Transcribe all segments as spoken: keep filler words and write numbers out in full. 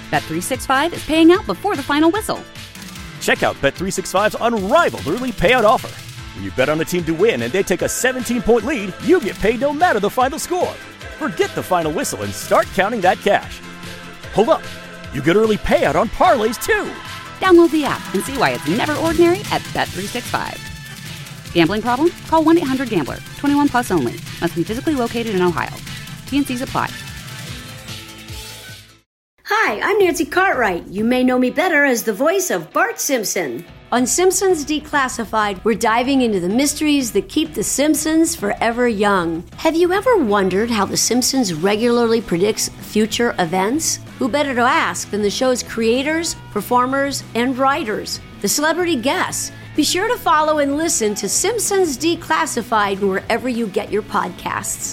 Bet three sixty-five is paying out before the final whistle. Check out Bet three sixty-five's unrivaled early payout offer. When you bet on a team to win and they take a seventeen-point lead, you get paid no matter the final score. Forget the final whistle and start counting that cash. Hold up. You get early payout on parlays, too. Download the app and see why it's never ordinary at Bet three sixty-five. Gambling problem? Call one eight hundred gambler. twenty-one plus only. Must be physically located in Ohio. T N Cs apply. Hi, I'm Nancy Cartwright. You may know me better as the voice of Bart Simpson. On Simpsons Declassified, we're diving into the mysteries that keep the Simpsons forever young. Have you ever wondered how The Simpsons regularly predicts future events? Who better to ask than the show's creators, performers, and writers, the celebrity guests? Be sure to follow and listen to Simpsons Declassified wherever you get your podcasts.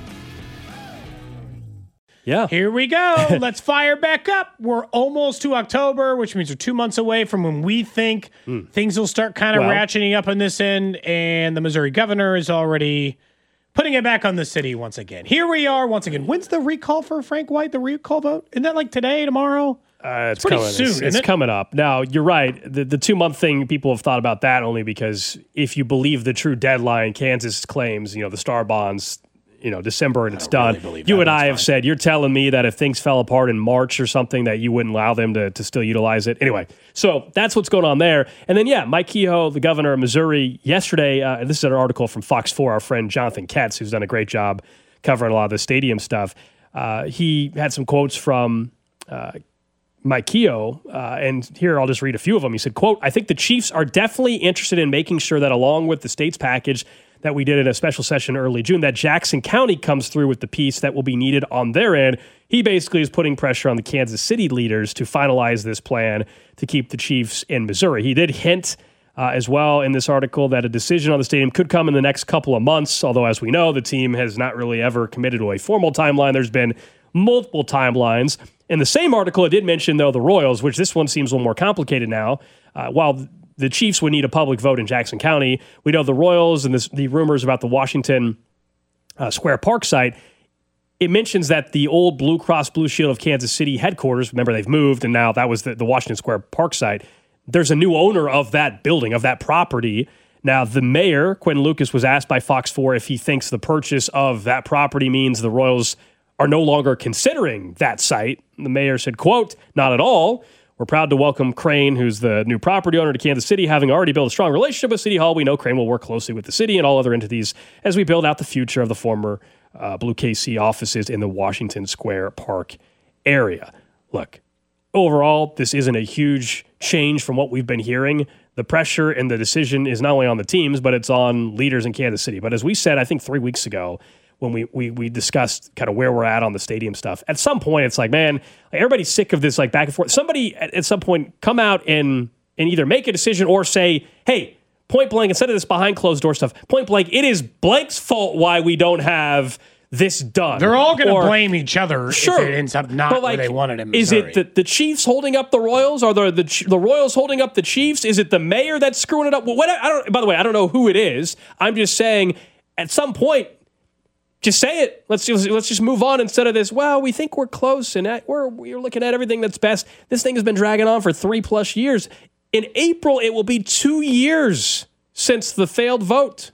Yeah. Here we go. Let's fire back up. We're almost to October, which means we're two months away from when we think mm. things will start kind of well, ratcheting up on this end, and the Missouri governor is already putting it back on the city once again. Here we are once again. When's the recall for Frank White, the recall vote? Isn't that like today, tomorrow? Uh, it's, it's pretty coming. soon, It's, it's it? coming up. Now, you're right. The, the two-month thing, people have thought about that only because if you believe the true deadline, Kansas claims, you know, the Star Bonds, you know, December and it's done. Really you and I have fine. said, you're telling me that if things fell apart in March or something that you wouldn't allow them to, to still utilize it. Anyway, so that's what's going on there. And then, yeah, Mike Kehoe, the governor of Missouri, yesterday, uh, this is an article from Fox four, our friend Jonathan Katz, who's done a great job covering a lot of the stadium stuff. Uh, he had some quotes from uh, Mike Kehoe, uh, and here I'll just read a few of them. He said, quote, "I think the Chiefs are definitely interested in making sure that along with the state's package that we did in a special session early June, that Jackson County comes through with the piece that will be needed on their end." He basically is putting pressure on the Kansas City leaders to finalize this plan to keep the Chiefs in Missouri. He did hint uh, as well in this article that a decision on the stadium could come in the next couple of months, although as we know, the team has not really ever committed to a formal timeline. There's been multiple timelines. In the same article, it did mention, though, the Royals, which this one seems a little more complicated now. Uh, while the Chiefs would need a public vote in Jackson County, we know the Royals and this, the rumors about the Washington uh, Square Park site, it mentions that the old Blue Cross Blue Shield of Kansas City headquarters, remember they've moved, and now that was the, the Washington Square Park site, there's a new owner of that building, of that property. Now, the mayor, Quentin Lucas, was asked by Fox four if he thinks the purchase of that property means the Royals are no longer considering that site. The mayor said, quote, "Not at all. We're proud to welcome Crane, who's the new property owner to Kansas City. Having already built a strong relationship with City Hall, we know Crane will work closely with the city and all other entities as we build out the future of the former uh, Blue K C offices in the Washington Square Park area." Look, overall, this isn't a huge change from what we've been hearing. The pressure and the decision is not only on the teams, but it's on leaders in Kansas City. But as we said, I think three weeks ago, when we, we we discussed kind of where we're at on the stadium stuff, at some point it's like, man, like everybody's sick of this like back and forth. Somebody at, at some point come out and and either make a decision or say, hey, point blank, instead of this behind closed door stuff, point blank, it is blank's fault why we don't have this done. They're all going to blame each other sure, if it ends up not like, where they wanted in Missouri. Is it the, the Chiefs holding up the Royals? Are the, the the Royals holding up the Chiefs? Is it the mayor that's screwing it up? Well, what, I don't. By the way, I don't know who it is. I'm just saying at some point, just say it. Let's just, let's just move on instead of this, well, we think we're close and we're, we're looking at everything that's best. This thing has been dragging on for three plus years. In April, it will be two years since the failed vote.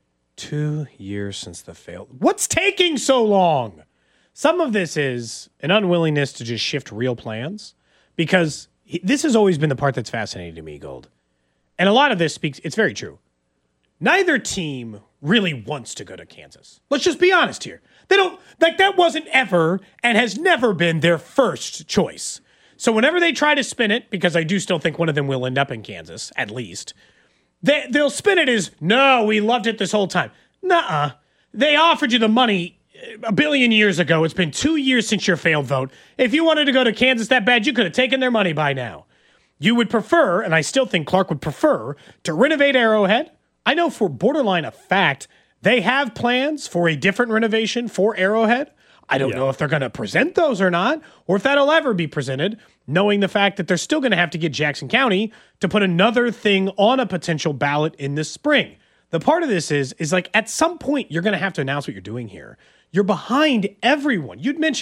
Two years since the failed. What's taking so long? Some of this is an unwillingness to just shift real plans, because this has always been the part that's fascinating to me, Gold. And a lot of this speaks, it's very true. Neither team really wants to go to Kansas. Let's just be honest here. They don't, like, that wasn't ever and has never been their first choice. So whenever they try to spin it, because I do still think one of them will end up in Kansas, at least, they, they'll spin it as, no, we loved it this whole time. Nuh-uh. They offered you the money a billion years ago. It's been two years since your failed vote. If you wanted to go to Kansas that bad, you could have taken their money by now. You would prefer, and I still think Clark would prefer, to renovate Arrowhead. I know for borderline a fact, they have plans for a different renovation for Arrowhead. I don't yeah. know if they're going to present those or not, or if that'll ever be presented, knowing the fact that they're still going to have to get Jackson County to put another thing on a potential ballot in the spring. The part of this is, is like at some point, you're going to have to announce what you're doing here. You're behind everyone. You'd mentioned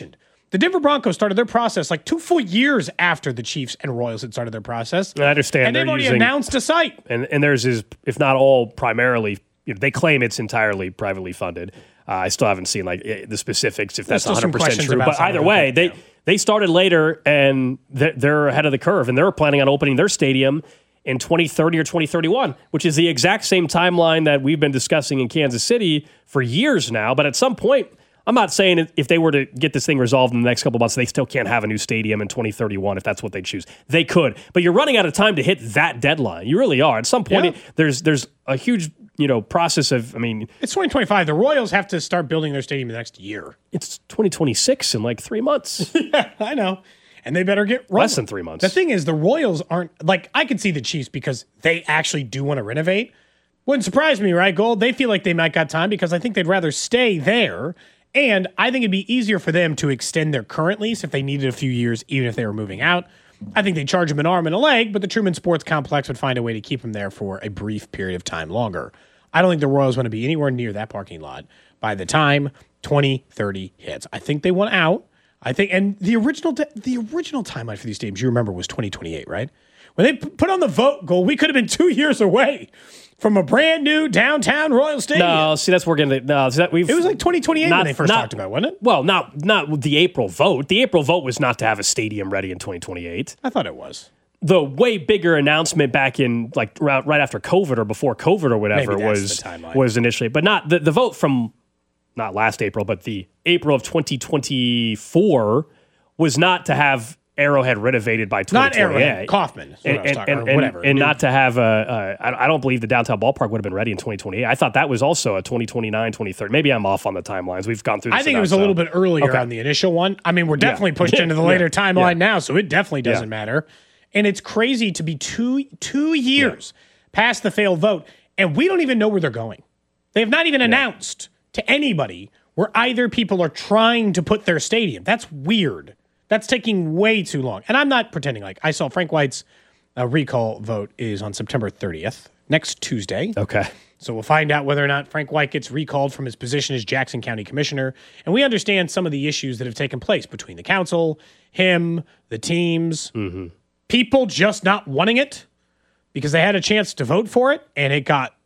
The Denver Broncos started their process like two full years after the Chiefs and Royals had started their process. I understand. And they've already using, announced a site. And, and theirs is, if not all, primarily, you know, they claim it's entirely privately funded. Uh, I still haven't seen like the specifics if that's one hundred percent true. But either way, they, they started later and they're, they're ahead of the curve. And they're planning on opening their stadium in twenty thirty or twenty thirty-one, which is the exact same timeline that we've been discussing in Kansas City for years now. But at some point, I'm not saying if they were to get this thing resolved in the next couple of months, they still can't have a new stadium in twenty thirty-one if that's what they choose. They could, but you're running out of time to hit that deadline. You really are. At some point, yeah. there's there's a huge you know process of. I mean, it's twenty twenty-five. The Royals have to start building their stadium the next year. It's twenty twenty-six in like three months. Yeah, I know, and they better get rolling. Less than three months. The thing is, the Royals aren't like I could see the Chiefs because they actually do want to renovate. Wouldn't surprise me, right, Gold? They feel like they might got time because I think they'd rather stay there. And I think it'd be easier for them to extend their current lease if they needed a few years, even if they were moving out. I think they'd charge them an arm and a leg, but the Truman Sports Complex would find a way to keep them there for a brief period of time longer. I don't think the Royals want to be anywhere near that parking lot by the time twenty thirty hits. I think they want out. I think, and the original the original timeline for these stadiums, you remember, was twenty twenty-eight, right? When they put on the vote goal, we could have been two years away from a brand new downtown Royal Stadium. No, see, that's working. No, see, that we've. It was like twenty twenty-eight not, when they first not, talked about it, wasn't it? Well, not not the April vote. The April vote was not to have a stadium ready in twenty twenty-eight. I thought it was. The way bigger announcement back in like right, right after COVID or before COVID or whatever was was initially, but not the, the vote from not last April, but the April of twenty twenty-four was not to have Arrowhead renovated by twenty twenty-eight. Not Arrowhead, Kauffman, and, and, talking, and, or whatever, and, and not to have a. a I don't believe the downtown ballpark would have been ready in twenty twenty-eight. I thought that was also a twenty twenty-nine, twenty thirty. Maybe I'm off on the timelines. We've gone through. This I think enough, it was so. a little bit earlier okay. on the initial one. I mean, we're definitely yeah. pushed into the later yeah. timeline yeah. now, so it definitely doesn't yeah. matter. And it's crazy to be two two years yeah. past the failed vote, and we don't even know where they're going. They have not even yeah. announced to anybody where either people are trying to put their stadium. That's weird. That's taking way too long. And I'm not pretending like I saw Frank White's uh, recall vote is on September thirtieth, next Tuesday. Okay. So we'll find out whether or not Frank White gets recalled from his position as Jackson County Commissioner. And we understand some of the issues that have taken place between the council, him, the teams, mm-hmm. people just not wanting it because they had a chance to vote for it and it got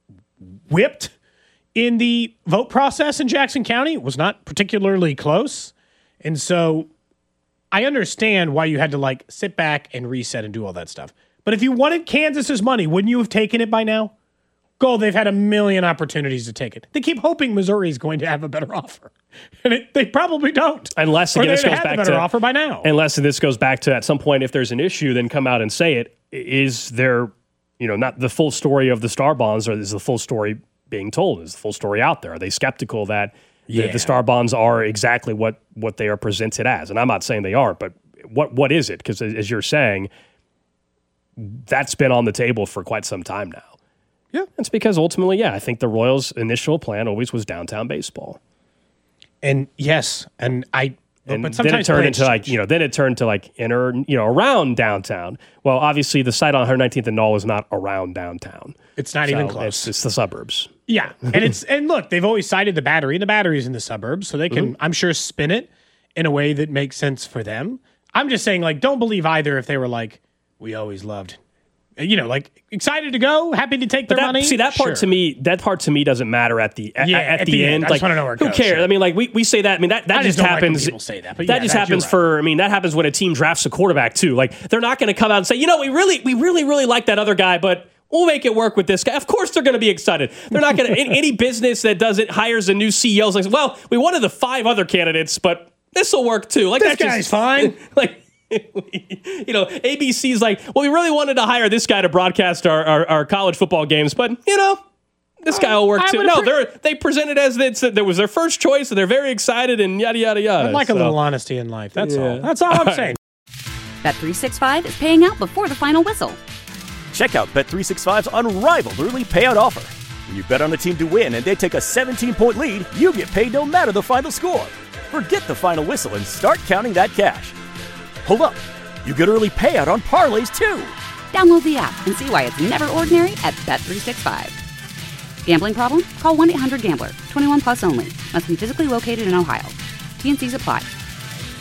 whipped in the vote process in Jackson County. It was not particularly close. And so I understand why you had to like sit back and reset and do all that stuff. But if you wanted Kansas's money, wouldn't you have taken it by now? Go, they've had a million opportunities to take it. They keep hoping Missouri is going to have a better offer. And it, they probably don't. Unless or again, this goes had back a better to offer by now. Unless this goes back to at some point, if there's an issue, then come out and say it. Is there, you know, not the full story of the Star Bonds, or is the full story being told? Is the full story out there? Are they skeptical that yeah. the, the Star Bonds are exactly what what they are presented as? And I'm not saying they aren't, but what what is it? Because as you're saying, that's been on the table for quite some time now. Yeah. It's because ultimately, yeah, I think the Royals' initial plan always was downtown baseball. And yes, and I and but then it turned into change. like, you know, then it turned to like inner, you know, around downtown. Well, obviously the site on one nineteenth and Knoll is not around downtown. It's not so even close. It's, it's the suburbs. Yeah. And it's and look, they've always cited the battery. The battery's in the suburbs, so they can, mm-hmm. I'm sure, spin it in a way that makes sense for them. I'm just saying, like, don't believe either if they were like, we always loved, you know, like excited to go, happy to take their that, money. See, that part sure. to me, that part to me doesn't matter at the at, yeah, at, at the, the end. end. I like, just want to know where it who goes, cares? sure. I mean, like we, we say that. I mean, that, that I just, just don't happens. like when people say that, but that yeah, just that, happens right. for. I mean, that happens when a team drafts a quarterback too. Like they're not going to come out and say, you know, we really, we really, really like that other guy, but we'll make it work with this guy. Of course, they're going to be excited. They're not going to. Any business that does it hires a new C E O. Is like, well, we wanted the five other candidates, but this will work too. Like this that's guy's just, fine. Like. You know, A B C's like, well, we really wanted to hire this guy to broadcast our, our, our college football games, but, you know, this guy will work I too. No, pre- they they presented as it's, that was their first choice, and they're very excited, and yada, yada, yada. I'd like so. a little honesty in life. That's yeah. all. That's all I'm all saying. Bet three sixty-five is paying out before the final whistle. Check out Bet three sixty-five's unrivaled early payout offer. When you bet on a team to win and they take a seventeen-point lead, you get paid no matter the final score. Forget the final whistle and start counting that cash. Hold up. You get early payout on parlays, too. Download the app and see why it's never ordinary at Bet three sixty-five. Gambling problem? Call one eight hundred gambler. twenty-one plus only. Must be physically located in Ohio. T and C's apply.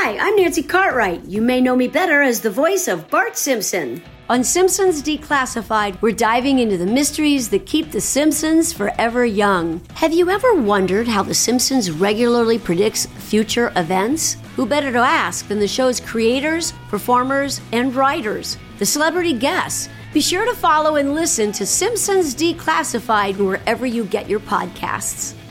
Hi, I'm Nancy Cartwright. You may know me better as the voice of Bart Simpson. On Simpsons Declassified, we're diving into the mysteries that keep The Simpsons forever young. Have you ever wondered how The Simpsons regularly predicts future events? Who better to ask than the show's creators, performers, and writers, the celebrity guests? Be sure to follow and listen to Simpsons Declassified wherever you get your podcasts.